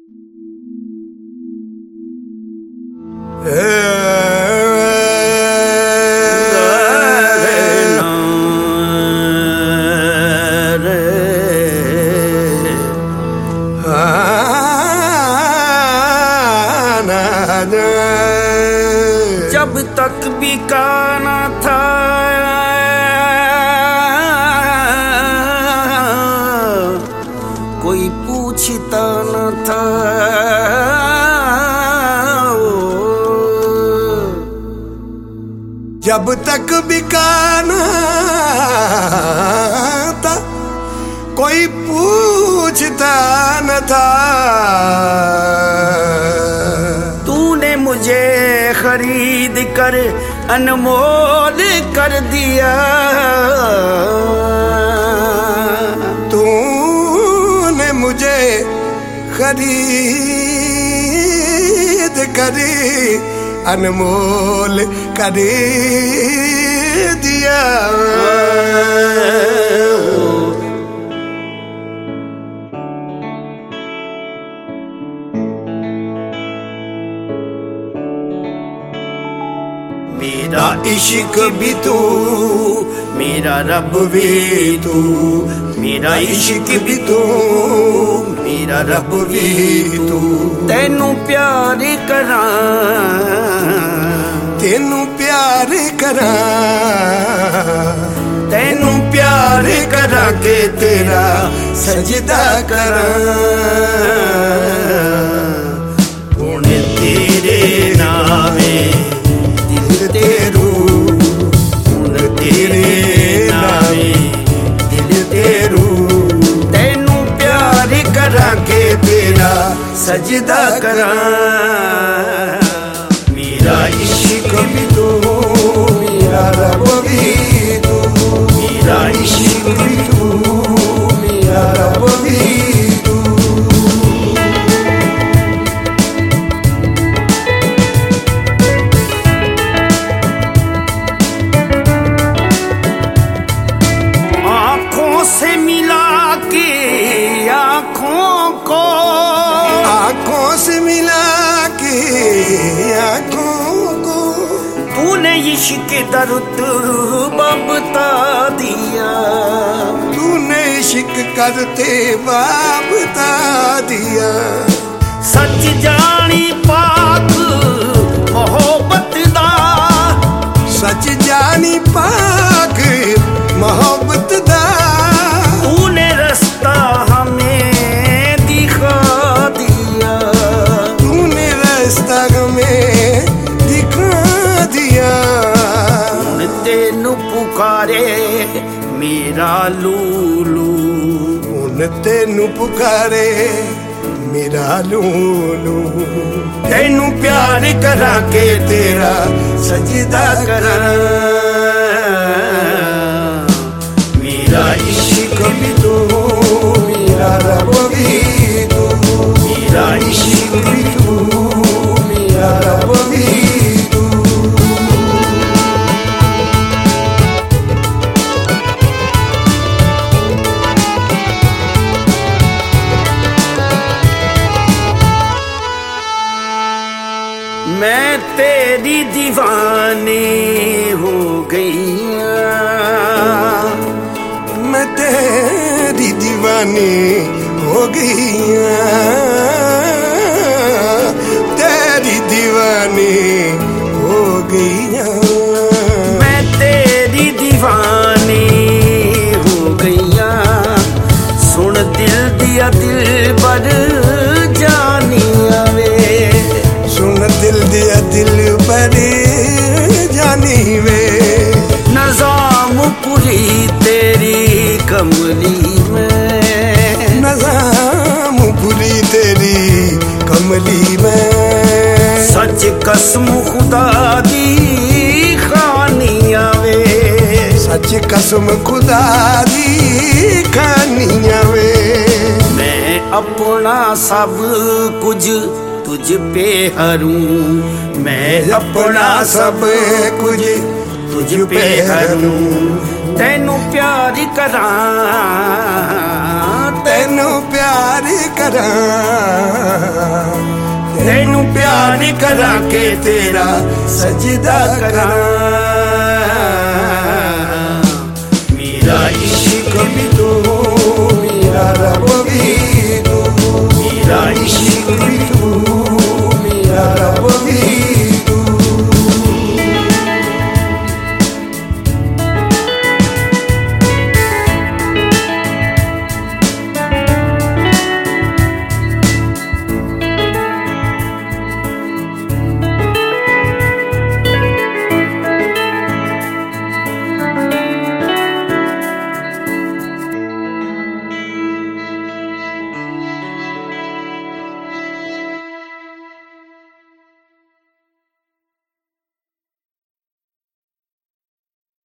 जब तक बिकाना था कोई पूछता न था, जब तक बिकाना था कोई पूछता न था। तूने मुझे खरीद कर अनमोल कर दिया, तूने मुझे खरीद कर अनमोल कर दिया। मेरा इश्क भी तू, मेरा रब भी तू, मेरा इश्क भी तू, मेरा रब भी तू। तैनू प्यार करा, तेनू प्यार करा, तैनू प्यार करा के तेरा सजदा करा। हुण तेरे नामे दिल तेरू, हुण तेरे नामे दिल तेरू। तैनू प्यार करा के तेरा सजदा करा। मेरा इश्क भी तू, मेरा रब भी तू, मेरा इश्क भी तू, मेरा रब भी तू। आँखों से मिला के आँखों को, आँखों से मिला के आँखों को, तूने इश्क दर्द बता दिया, तूने इश्क करते बता दिया। सच जानी पाक मोहब्बत दा, सच जानी पाक मोहब्बत दा। तूने रास्ता हमें दिखा दिया, तूने रास्ता हमें दिखा दिया। तेनू पुकारे मेरा लूलू, हुण तेनू पुकारे मेरा लूलू। तेनू प्यार करा के तेरा सजदा करा। मेरा इश्क भी तू, मेरा रब भी तू, मेरा इश्क भी तू, मेरा रब भी तू। मैं तेरी दीवानी हो गई, मैं तेरी दीवानी हो गई, तेरी दीवानी हो गई। मैं तेरी दीवानी हो गई। सुन दिल दिया दिल पर जानिया वे, सुन दिल दिया दिल पर जानी वे। नज़ाम पूरी तेरी कमली में, नज़ाम पूरी तेरी कमली में। सच कसम खुदा दी खानिया वे, सच कसम खुदा दी खानिया वे। मैं अपना सब कुछ तुझ पे हरूं, मैं अपना सब कुछ तुझ पे हरूं। तैनू प्यार करा, तैनू तेनू प्यार करा, तेनू प्यार करा के तेरा सजदा करा। मेरा इश्क भी